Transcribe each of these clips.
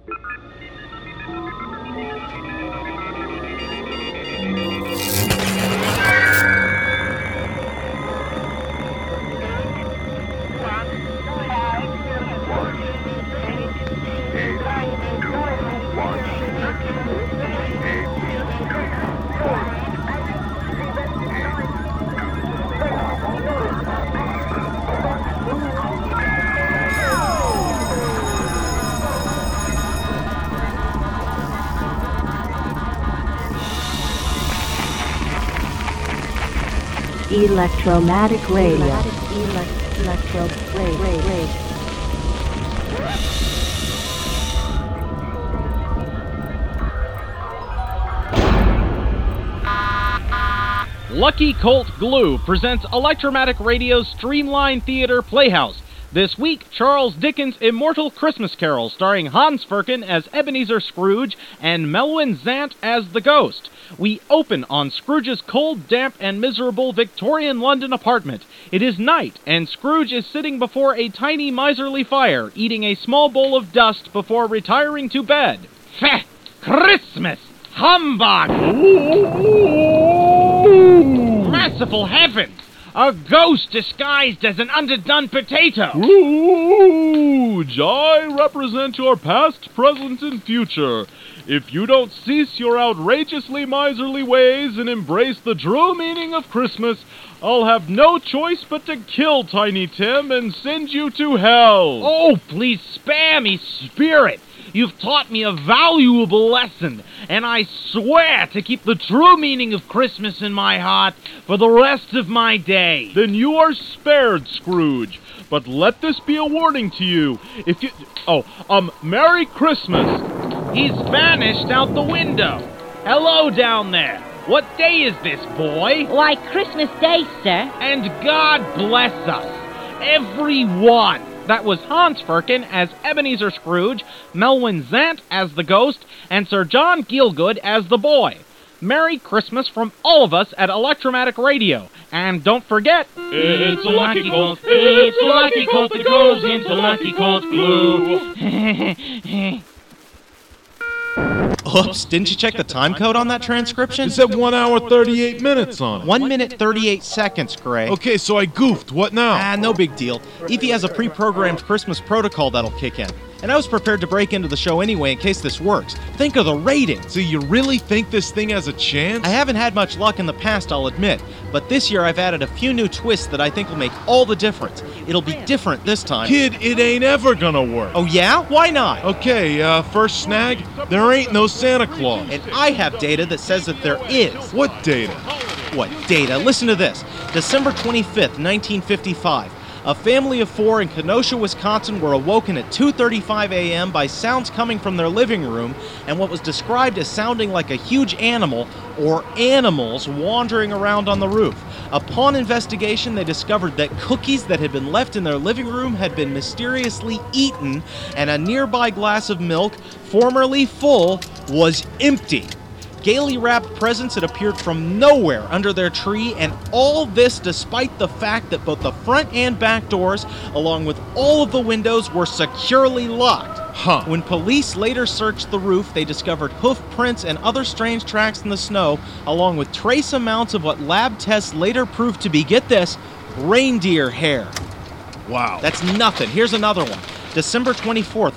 Electromatic Radio. Lucky Colt Glue presents Electromatic Radio's Streamline Theater Playhouse. This week, Charles Dickens' Immortal Christmas Carol, starring Hans Firkin as Ebenezer Scrooge and Melwyn Zant as the Ghost. We open on Scrooge's cold, damp, and miserable Victorian London apartment. It is night, and Scrooge is sitting before a tiny miserly fire, eating a small bowl of dust before retiring to bed. Feh! Christmas! Humbug! Merciful heavens! A ghost disguised as an underdone potato! Scrooge, I represent your past, present, and future. If you don't cease your outrageously miserly ways and embrace the true meaning of Christmas, I'll have no choice but to kill Tiny Tim and send you to hell. Oh, please spare me, spirit! You've taught me a valuable lesson, and I swear to keep the true meaning of Christmas in my heart for the rest of my days. Then you are spared, Scrooge. But let this be a warning to you. If you... Merry Christmas. He's vanished out the window. Hello down there. What day is this, boy? Why, Christmas Day, sir. And God bless us, everyone. That was Hans Firkin as Ebenezer Scrooge, Melwyn Zant as the Ghost, and Sir John Gielgud as the boy. Merry Christmas from all of us at Electromatic Radio. And don't forget... It's a Lucky Colt. It's a Lucky Colt that goes into Lucky Colt Glue. Oops, didn't you check the time code on that transcription? It said 1 hour 38 minutes on it. 1 minute 38 seconds, Gray. Okay, so I goofed. What now? No big deal. Evie has a pre-programmed Christmas protocol that'll kick in. And I was prepared to break into the show anyway in case this works. Think of the ratings. So you really think this thing has a chance? I haven't had much luck in the past, I'll admit. But this year I've added a few new twists that I think will make all the difference. It'll be different this time. Kid, it ain't ever gonna work. Oh yeah? Why not? Okay, first snag, there ain't no Santa Claus. And I have data that says that there is. What data? What data? Listen to this. December 25th, 1955. A family of 4 in Kenosha, Wisconsin were awoken at 2:35 a.m. by sounds coming from their living room and what was described as sounding like a huge animal or animals wandering around on the roof. Upon investigation, they discovered that cookies that had been left in their living room had been mysteriously eaten, and a nearby glass of milk, formerly full, was empty. Gaily wrapped presents had appeared from nowhere under their tree, and all this despite the fact that both the front and back doors, along with all of the windows, were securely locked. When police later searched the roof, they discovered hoof prints and other strange tracks in the snow, along with trace amounts of what lab tests later proved to be, get this, reindeer hair. Wow. That's nothing. Here's another one. December 24th,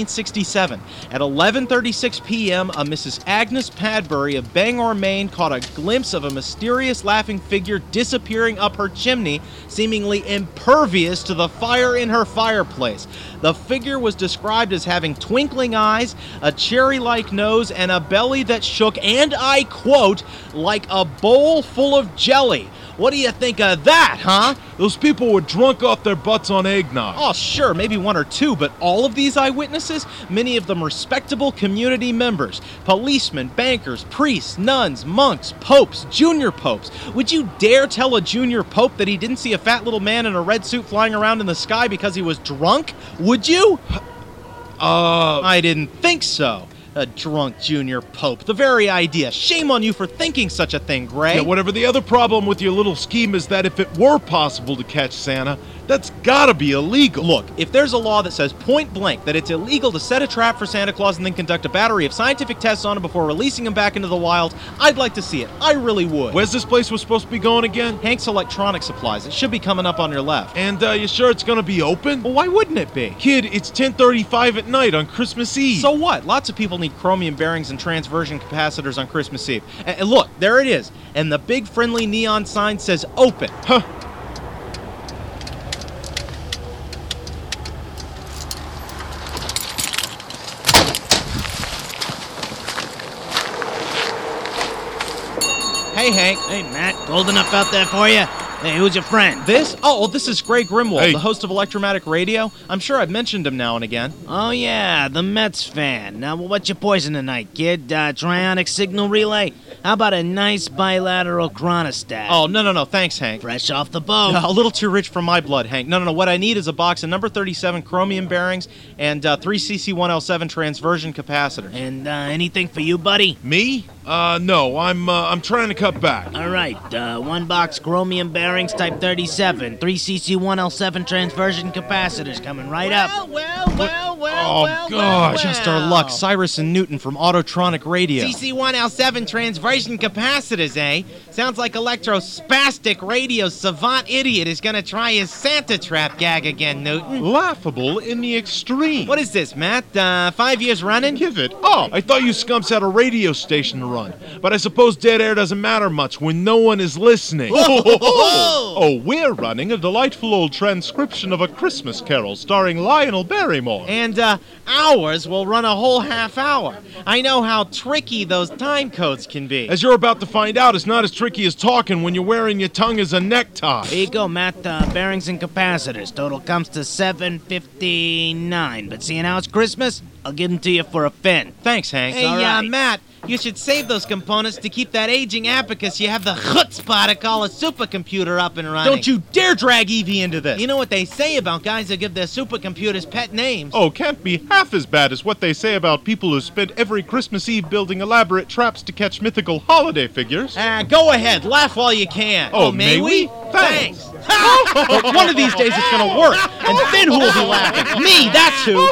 1967. At 11:36 p.m., a Mrs. Agnes Padbury of Bangor, Maine caught a glimpse of a mysterious laughing figure disappearing up her chimney, seemingly impervious to the fire in her fireplace. The figure was described as having twinkling eyes, a cherry-like nose, and a belly that shook, and I quote, like a bowl full of jelly. What do you think of that, huh? Those people were drunk off their butts on eggnog. Oh, sure, maybe 1 or 2, but all of these eyewitnesses, many of them respectable community members, policemen, bankers, priests, nuns, monks, popes, junior popes. Would you dare tell a junior pope that he didn't see a fat little man in a red suit flying around in the sky because he was drunk? Would you? I didn't think so. A drunk junior pope. The very idea. Shame on you for thinking such a thing, Gray. Yeah, whatever. The other problem with your little scheme is that if it were possible to catch Santa, That's gotta be illegal. Look, if there's a law that says point blank that it's illegal to set a trap for Santa Claus and then conduct a battery of scientific tests on him before releasing him back into the wild, I'd like to see it. I really would. Where's this place we're supposed to be going again? Hank's Electronic Supplies. It should be coming up on your left. And you sure it's gonna be open? Well, why wouldn't it be? Kid, it's 10:35 at night on Christmas Eve. So what? Lots of people need chromium bearings and transversion capacitors on Christmas Eve. And look, there it is. And the big friendly neon sign says open. Huh. Hey, Hank. Hey, Matt, cold enough out there for you? Hey, who's your friend? This? Oh, well, this is Greg Grimwald, Hey. the host of Electromatic Radio. I'm sure I've mentioned him now and again. Oh, yeah, the Mets fan. Now, what's your poison tonight, kid? Trionic signal relay? How about a nice bilateral chronostat? Oh, no, thanks, Hank. Fresh off the boat. A little too rich for my blood, Hank. No, what I need is a box of number 37 chromium bearings and 3 CC1L7 transversion capacitors. And anything for you, buddy? Me? No, I'm trying to cut back. All right, one box chromium bearings type 37, 3 CC1L7 transversion capacitors coming right up. Oh, God. Just our luck. Cyrus and Newton from Autotronic Radio. CC1L7 transversion capacitors, eh? Sounds like electrospastic radio savant idiot is gonna try his Santa trap gag again, Newton. Laughable in the extreme. What is this, Matt? 5 years running? Give it up. I thought you scumps had a radio station to run, but I suppose dead air doesn't matter much when no one is listening. Oh, we're running a delightful old transcription of A Christmas Carol starring Lionel Barrymore. And ours will run a whole half hour. I know how tricky those time codes can be. As you're about to find out, it's not as tricky as talking when you're wearing your tongue as a necktie. Here you go, Matt. Bearings and capacitors. Total comes to $7.59. But seeing how it's Christmas, I'll give them to you for a fin. Thanks, Hank. Hey, all right. Matt, you should save those components to keep that aging abacus you have the chutzpah to call a supercomputer up and running. Don't you dare drag Evie into this. You know what they say about guys that give their supercomputers pet names? Oh, can't be half as bad as what they say about people who spend every Christmas Eve building elaborate traps to catch mythical holiday figures. Go ahead. Laugh while you can. Oh, may we? Thanks. But one of these days it's gonna work. And then who will be laughing? Me, that's who.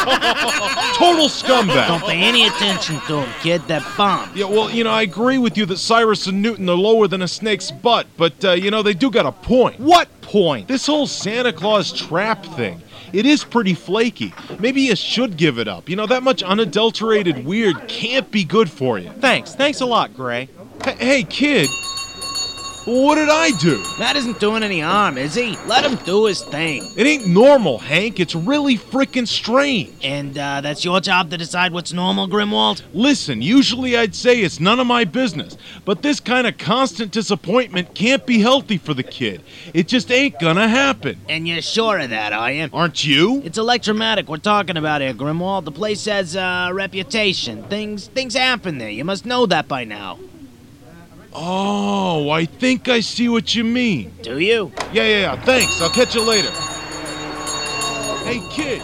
Total scumbag. Don't pay any attention to him, kid. That bomb. Yeah, well, I agree with you that Cyrus and Newton are lower than a snake's butt, but, they do got a point. What point? This whole Santa Claus trap thing, it is pretty flaky. Maybe you should give it up. That much unadulterated weird can't be good for you. Thanks a lot, Gray. Hey, kid, what did I do? Matt isn't doing any harm, is he? Let him do his thing. It ain't normal, Hank. It's really frickin' strange. And that's your job to decide what's normal, Grimwald? Listen, usually I'd say it's none of my business, but this kind of constant disappointment can't be healthy for the kid. It just ain't gonna happen. And you're sure of that, are you? Aren't you? It's Electromatic we're talking about here, Grimwald. The place has a reputation. Things happen there. You must know that by now. Oh, I think I see what you mean. Do you? Yeah, thanks. I'll catch you later. Hey, kid.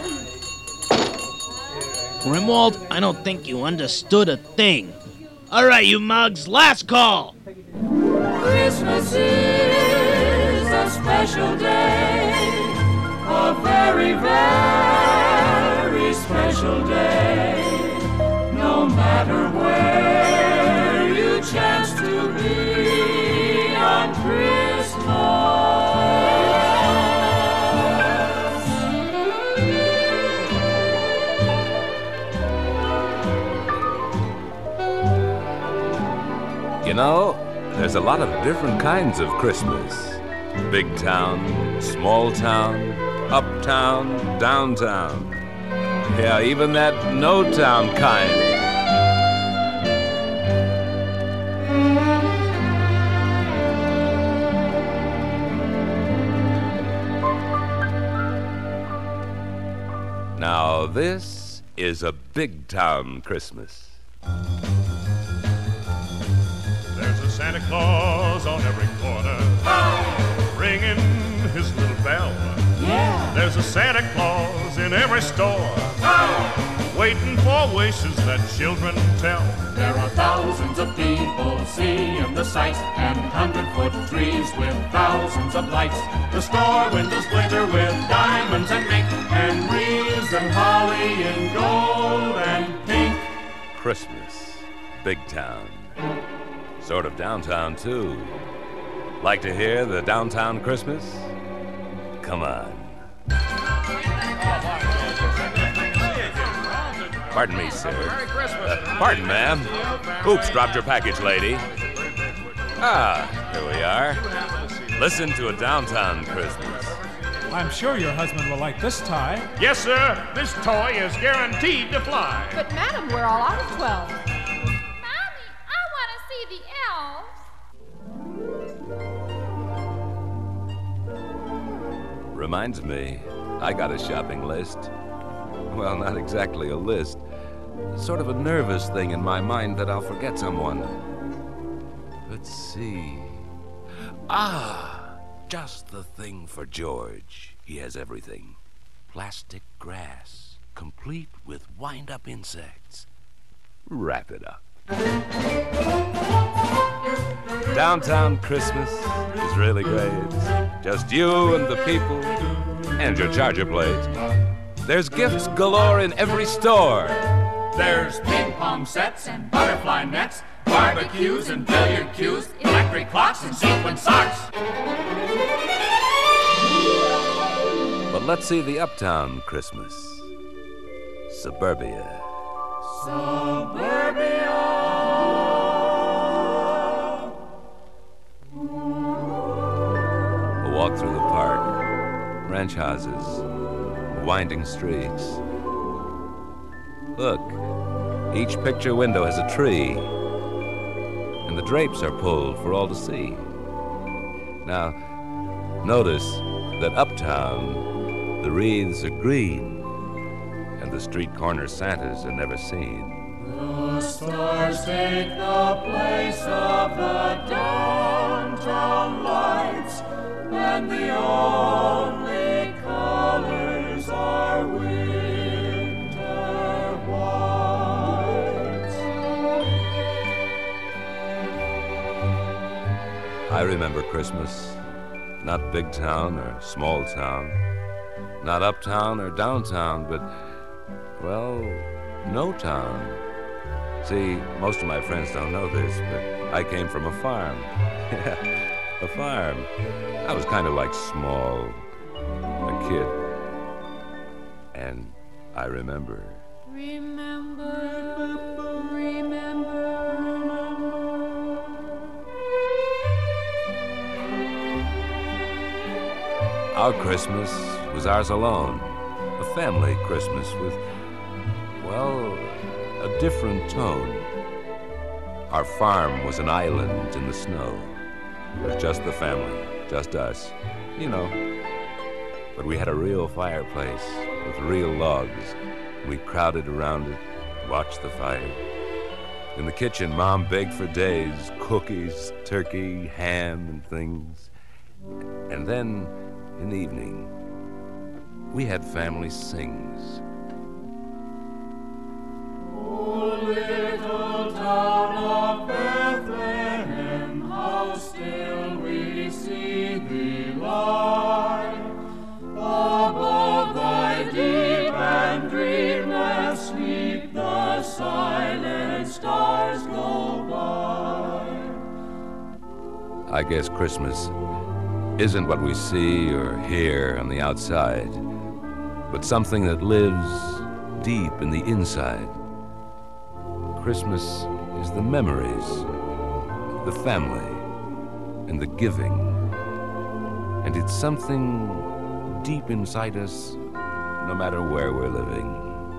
Grimwald, I don't think you understood a thing. All right, you mugs, last call. Christmas is a special day, a very, very special day. No matter where you chance to be on Christmas. You know, there's a lot of different kinds of Christmas. Big town, small town, uptown, downtown. Yeah, even that no-town kind. Now, this is a big-town Christmas. There's a Santa Claus on every corner, ringing his little bell. Yeah. There's a Santa Claus in every store, waiting for wishes that children tell. There are thousands of people seeing the sights, and 100-foot trees with thousands of lights. The store windows glitter with diamonds and mink, and wreaths and holly in gold and pink. Christmas, big town. Sort of downtown, too. Like to hear the downtown Christmas? Come on. Pardon me, sir. Pardon, ma'am. Oops, dropped your package, lady. Ah, here we are. Listen to a downtown Christmas. I'm sure your husband will like this tie. Yes, sir. This toy is guaranteed to fly. But, madam, we're all out of 12. Mommy, I want to see the elves. Reminds me, I got a shopping list. Well, not exactly a list. Sort of a nervous thing in my mind that I'll forget someone. Let's see. Ah, just the thing for George. He has everything. Plastic grass, complete with wind-up insects. Wrap it up. Downtown Christmas is really great. Just you and the people and your charger blades. There's gifts galore in every store. There's ping pong sets and butterfly nets, barbecues and billiard cues, electric clocks and sequin socks. But let's see the uptown Christmas. Suburbia. Suburbia. A walk through the park, ranch houses, winding streets. Look, each picture window has a tree, and the drapes are pulled for all to see. Now, notice that uptown, the wreaths are green, and the street corner Santas are never seen. The stars take the place of the downtown lights, and the only colors are winter whites. I remember Christmas, not big town or small town, not uptown or downtown, but, well, no town. See, most of my friends don't know this, but I came from a farm. Yeah, a farm. I was kind of like small, a kid. And I remember. Our Christmas was ours alone. A family Christmas with, well, a different tone. Our farm was an island in the snow. With just the family, just us, you know. But we had a real fireplace with real logs. We crowded around it, watched the fire. In the kitchen, Mom baked for days, cookies, turkey, ham, and things. And then, in the evening, we had family sings. Oh, little town of Bethlehem, how still we see thee lie. Above thy deep and dreamless sleep, the silent stars go by. I guess Christmas isn't what we see or hear on the outside, but something that lives deep in the inside. Christmas is the memories, the family, and the giving. And it's something deep inside us, no matter where we're living.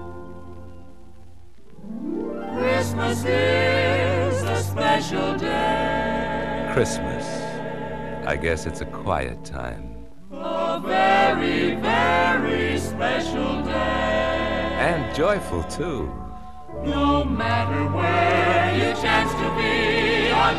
Christmas is a special day. Christmas, I guess it's a quiet time. A very, very special day. And joyful, too. No matter where you chance to be on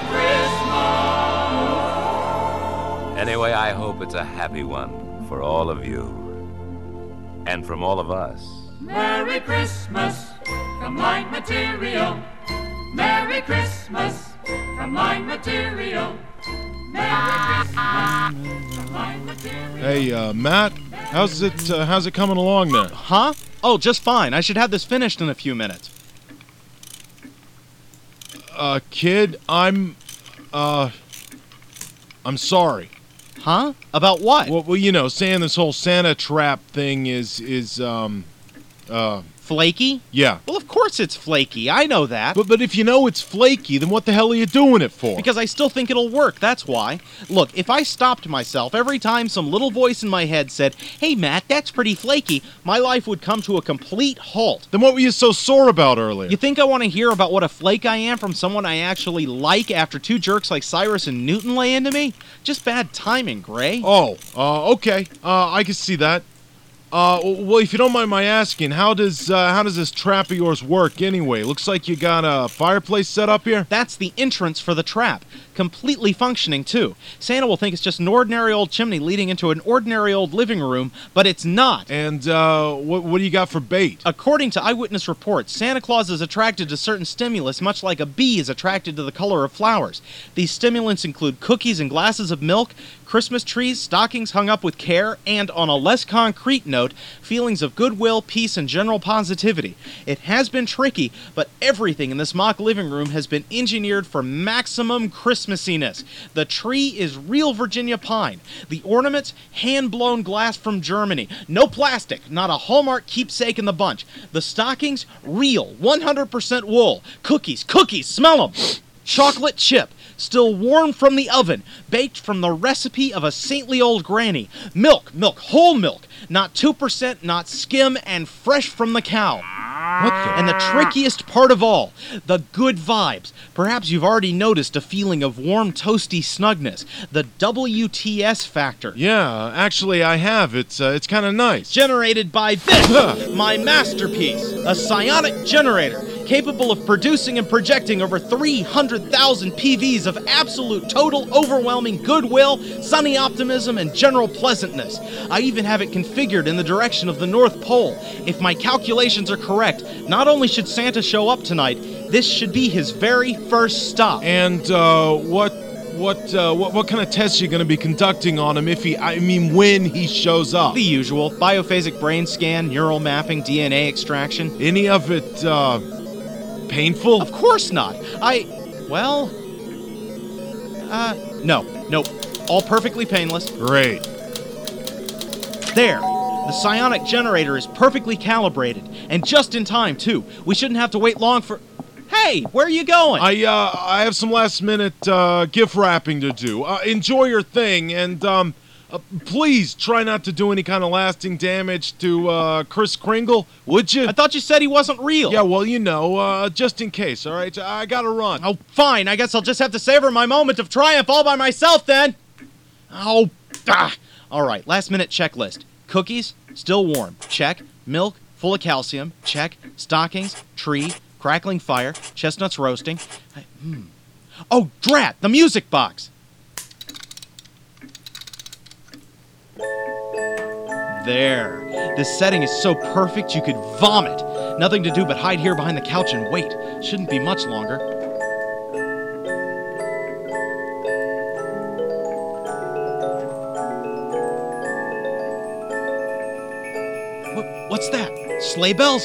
Christmas. Anyway, I hope it's a happy one for all of you. And from all of us. Merry Christmas from Line Material. Merry Christmas from Line Material. Merry Christmas from Line Material. Hey, Matt, how's it coming along there? Huh? Oh, just fine. I should have this finished in a few minutes. Kid, I'm sorry. Huh? About what? Well, you know, saying this whole Santa trap thing is flaky? Yeah. Well, of course it's flaky. I know that. But if you know it's flaky, then what the hell are you doing it for? Because I still think it'll work, that's why. Look, if I stopped myself every time some little voice in my head said, "Hey, Matt, that's pretty flaky," my life would come to a complete halt. Then what were you so sore about earlier? You think I want to hear about what a flake I am from someone I actually like after two jerks like Cyrus and Newton lay into me? Just bad timing, Gray. Oh, okay. I can see that. Well, if you don't mind my asking, how does this trap of yours work anyway? Looks like you got a fireplace set up here? That's the entrance for the trap. Completely functioning, too. Santa will think it's just an ordinary old chimney leading into an ordinary old living room, but it's not. And, what do you got for bait? According to eyewitness reports, Santa Claus is attracted to certain stimulus much like a bee is attracted to the color of flowers. These stimulants include cookies and glasses of milk, Christmas trees, stockings hung up with care, and, on a less concrete note, feelings of goodwill, peace, and general positivity. It has been tricky, but everything in this mock living room has been engineered for maximum Christmassiness. The tree is real Virginia pine. The ornaments, hand-blown glass from Germany. No plastic, not a Hallmark keepsake in the bunch. The stockings, real, 100% wool. Cookies, smell them! Chocolate chip, still warm from the oven, baked from the recipe of a saintly old granny. Milk, whole milk, not 2%, not skim, and fresh from the cow. And the trickiest part of all, the good vibes. Perhaps you've already noticed a feeling of warm, toasty snugness. The WTS factor. Yeah, actually I have. It's kind of nice. Generated by this, my masterpiece, a psionic generator, capable of producing and projecting over 300,000 PVs of absolute, total, overwhelming goodwill, sunny optimism, and general pleasantness. I even have it configured in the direction of the North Pole. If my calculations are correct, not only should Santa show up tonight, this should be his very first stop. And, what kind of tests are you going to be conducting on him when he shows up? The usual. Biophasic brain scan, neural mapping, DNA extraction. Any of it, painful? Of course not. Nope. All perfectly painless. Great. There. The psionic generator is perfectly calibrated, and just in time, too. We shouldn't have to wait long for... Hey, where are you going? I have some last-minute, gift wrapping to do. Enjoy your thing, and, please try not to do any kind of lasting damage to, Kris Kringle, would you? I thought you said he wasn't real. Yeah, well, you know, just in case, all right? I gotta run. Oh, fine. I guess I'll just have to savor my moment of triumph all by myself, then. All right, last-minute checklist. Cookies, still warm, check. Milk, full of calcium, check. Stockings, tree, crackling fire, chestnuts roasting. Oh, drat, the music box! There. This setting is so perfect you could vomit. Nothing to do but hide here behind the couch and wait. Shouldn't be much longer. What's that? Sleigh bells?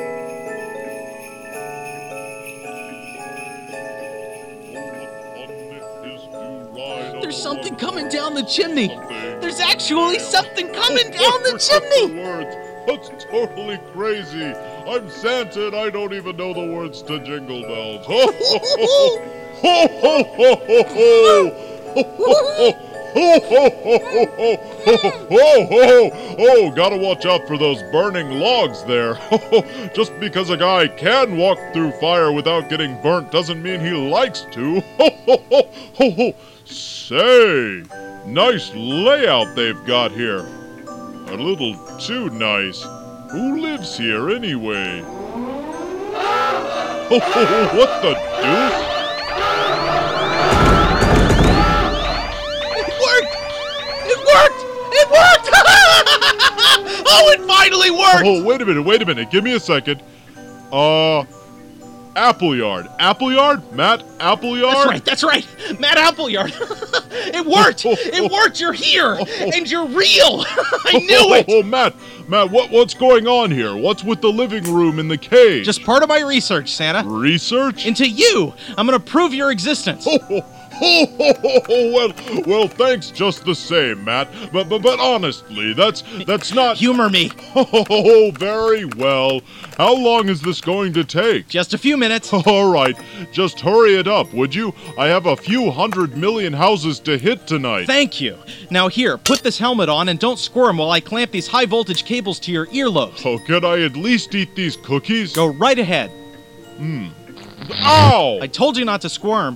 There's something coming down the chimney. There's actually something coming down the chimney. That's totally crazy. I'm Santa and I don't even know the words to Jingle Bells. Ho, ho, ho, ho, ho, ho, ho, ho, ho, ho. Ho, ho, ho, ho, ho, ho, ho, ho. Oh, gotta watch out for those burning logs there. Just because a guy can walk through fire without getting burnt doesn't mean he likes to. Ho, ho, ho, ho, ho. Say, nice layout they've got here. A little too nice. Who lives here anyway? Ho, ho, ho, what the deuce? It worked! Oh, it finally worked! Oh, wait a minute. Give me a second. Appleyard. Appleyard? Matt Appleyard? That's right. Matt Appleyard. It worked! It worked! You're here! And you're real! I knew it! Oh, Matt, what's going on here? What's with the living room in the cave? Just part of my research, Santa. Research? Into you! I'm gonna prove your existence. Well, thanks just the same, Matt. But honestly, that's not... Humor me. Oh, very well. How long is this going to take? Just a few minutes. All right, just hurry it up, would you? I have a few 100 million houses to hit tonight. Thank you. Now here, put this helmet on and don't squirm while I clamp these high-voltage cables to your earlobes. Oh, can I at least eat these cookies? Go right ahead. Ow! I told you not to squirm.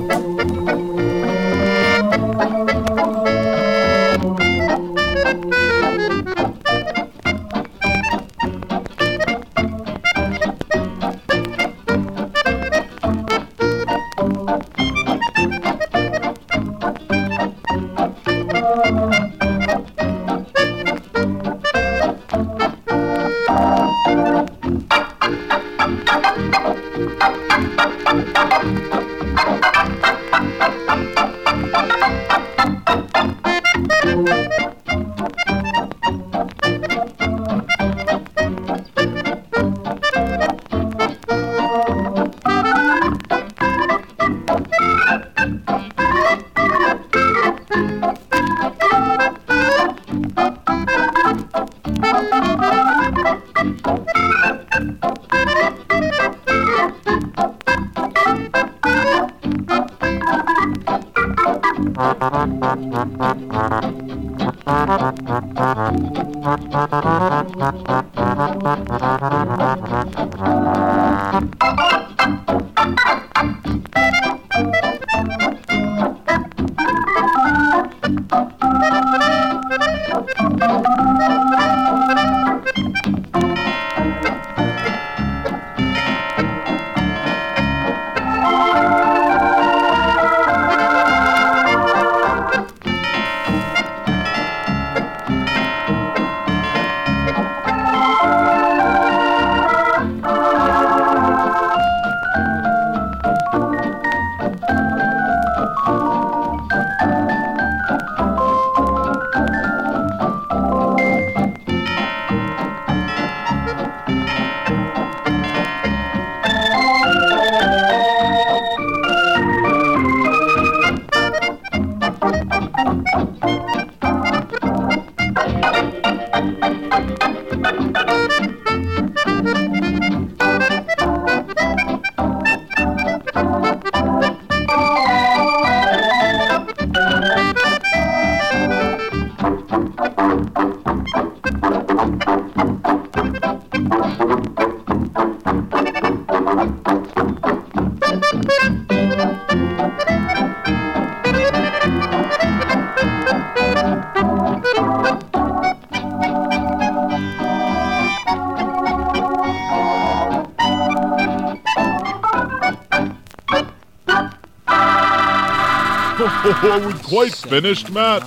Are we quite finished, Matt?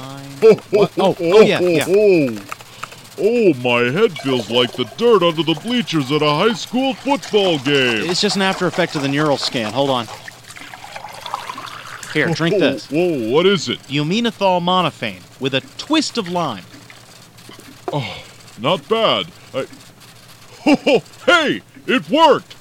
Yeah. Oh, my head feels like the dirt under the bleachers at a high school football game. It's just an after effect of the neural scan. Hold on. Here, drink this. Whoa, what is it? Bumenethol monophane with a twist of lime. Oh, not bad. Hey, it worked!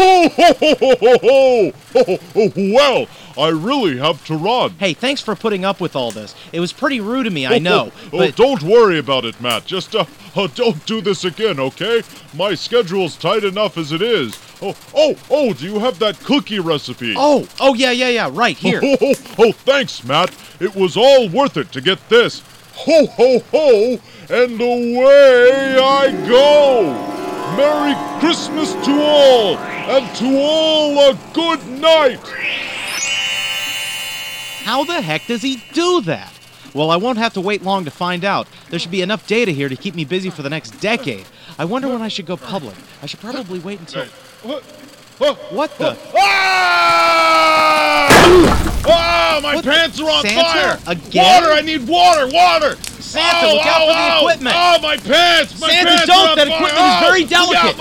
Well, I really have to run. Hey, thanks for putting up with all this. It was pretty rude of me, I know. But don't worry about it, Matt. Just don't do this again, okay? My schedule's tight enough as it is. Oh, do you have that cookie recipe? Oh, yeah, right here. Oh, thanks, Matt. It was all worth it to get this. Ho, ho, ho, and away I go. Merry Christmas to all, and to all a good night! How the heck does he do that? Well, I won't have to wait long to find out. There should be enough data here to keep me busy for the next decade. I wonder when I should go public. I should probably wait until... What the... Ah, my pants are on Santa? fire! Again? Water! I need water! Santa, look out for the equipment! Oh, my pants! My Santa, pants don't! are on That fire. equipment is very delicate!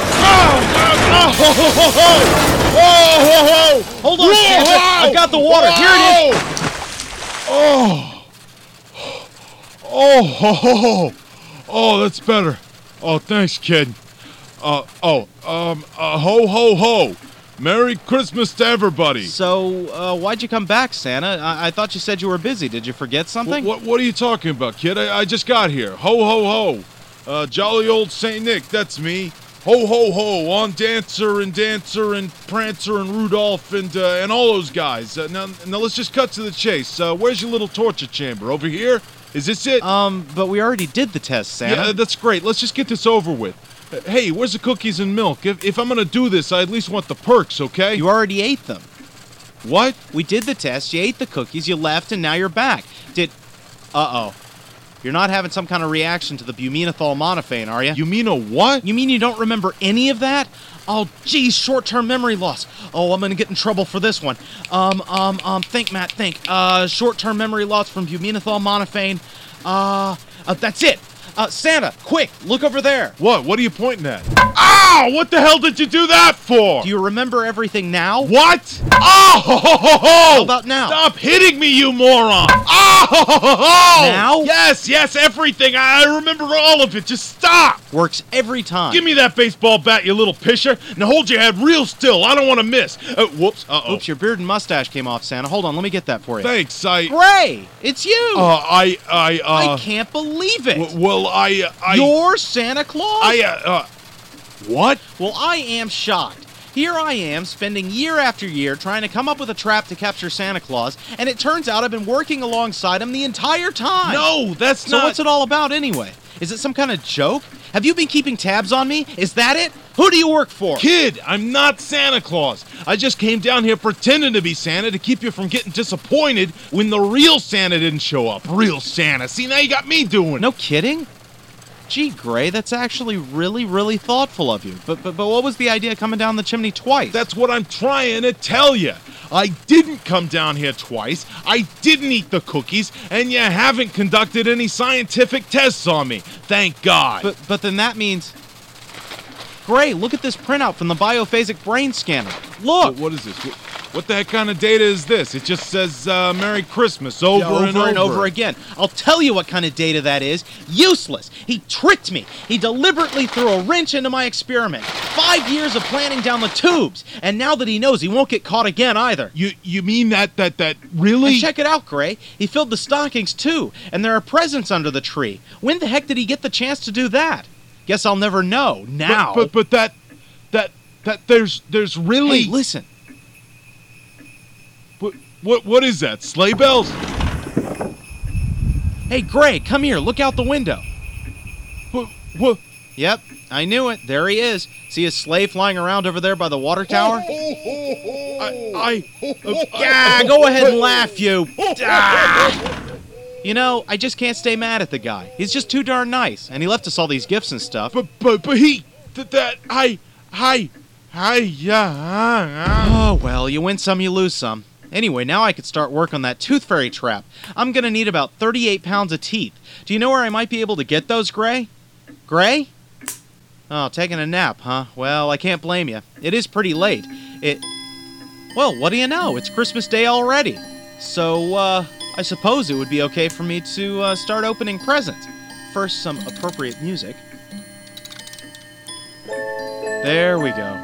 Hold on, Santa! I've got the water! Here it is! Oh, that's better. Oh, thanks, kid. Ho, ho, ho. Merry Christmas to everybody. So, why'd you come back, Santa? I thought you said you were busy. Did you forget something? What are you talking about, kid? I just got here. Ho, ho, ho. Jolly old Saint Nick, that's me. Ho, ho, ho. On Dancer and Prancer and Rudolph and all those guys. Now let's just cut to the chase. Where's your little torture chamber? Over here? Is this it? But we already did the test, Santa. Yeah, that's great. Let's just get this over with. Hey, where's the cookies and milk? If I'm gonna do this, I at least want the perks, okay? You already ate them. What? We did the test, you ate the cookies, you left, and now you're back. Uh-oh. You're not having some kind of reaction to the bumenethol monophane, are you? You mean a what? You mean you don't remember any of that? Oh, geez, short-term memory loss. Oh, I'm gonna get in trouble for this one. Think, Matt, think. Short-term memory loss from bumenethol monophane. That's it. Santa, quick, look over there. What? What are you pointing at? Ow! What the hell did you do that for? Do you remember everything now? What? Oh! Ho, ho, ho, ho. How about now? Stop hitting me, you moron! Oh! Ho, ho, ho, ho. Now? Yes, everything. I remember all of it. Just stop! Works every time. Give me that baseball bat, you little pisher. Now hold your head real still. I don't want to miss. Whoops. Uh-oh. Oops, your beard and mustache came off, Santa. Hold on, let me get that for you. Thanks, Gray, it's you! I can't believe it. You're Santa Claus? What? Well, I am shocked. Here I am, spending year after year trying to come up with a trap to capture Santa Claus, and it turns out I've been working alongside him the entire time. No, that's not... So what's it all about anyway? Is it some kind of joke? Have you been keeping tabs on me? Is that it? Who do you work for? Kid, I'm not Santa Claus. I just came down here pretending to be Santa to keep you from getting disappointed when the real Santa didn't show up. Real Santa. See, now you got me doing it. No kidding? Gee, Gray, that's actually really, really thoughtful of you. But what was the idea of coming down the chimney twice? That's what I'm trying to tell you. I didn't come down here twice, I didn't eat the cookies, and you haven't conducted any scientific tests on me. Thank God. But then that means... Gray, look at this printout from the biophasic brain scanner. Look! What is this? What the heck kind of data is this? It just says Merry Christmas over and over again. I'll tell you what kind of data that is. Useless. He tricked me. He deliberately threw a wrench into my experiment. 5 years of planning down the tubes. And now that he knows, he won't get caught again either. You mean that really? And check it out, Gray. He filled the stockings too. And there are presents under the tree. When the heck did he get the chance to do that? Guess I'll never know. Now. But that there's really... Hey, listen. What is that? Sleigh bells? Hey, Gray, come here. Look out the window. What? Yep, I knew it. There he is. See his sleigh flying around over there by the water tower? Go ahead and laugh, you. You know, I just can't stay mad at the guy. He's just too darn nice, and he left us all these gifts and stuff. But he... Oh, well, you win some, you lose some. Anyway, now I could start work on that tooth fairy trap. I'm gonna need about 38 pounds of teeth. Do you know where I might be able to get those, Gray? Gray? Oh, taking a nap, huh? Well, I can't blame you. It is pretty late. Well, what do you know? It's Christmas Day already. So, I suppose it would be okay for me to start opening presents. First, some appropriate music. There we go.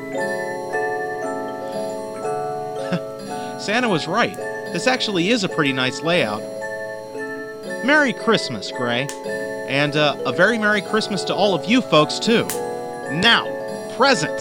Santa was right. This actually is a pretty nice layout. Merry Christmas, Gray. And a very Merry Christmas to all of you folks, too. Now, present.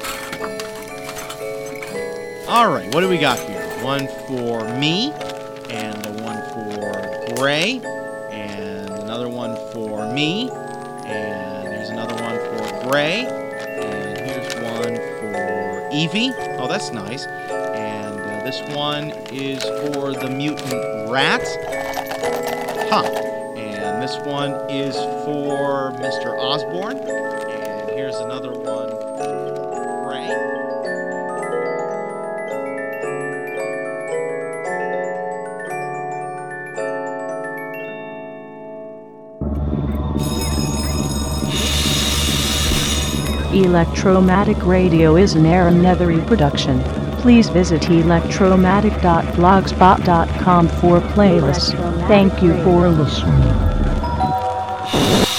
All right, what do we got here? One for me, and one for Gray, and another one for me, and here's another one for Gray, and here's one for Evie. Oh, that's nice. And this one is for the mutant rat. Huh. And this one is for Mr. Osborne. And here's another one for Gray. Electromatic Radio is an Aaron Nethery production. Please visit electromatic.blogspot.com for playlists. Thank you for listening.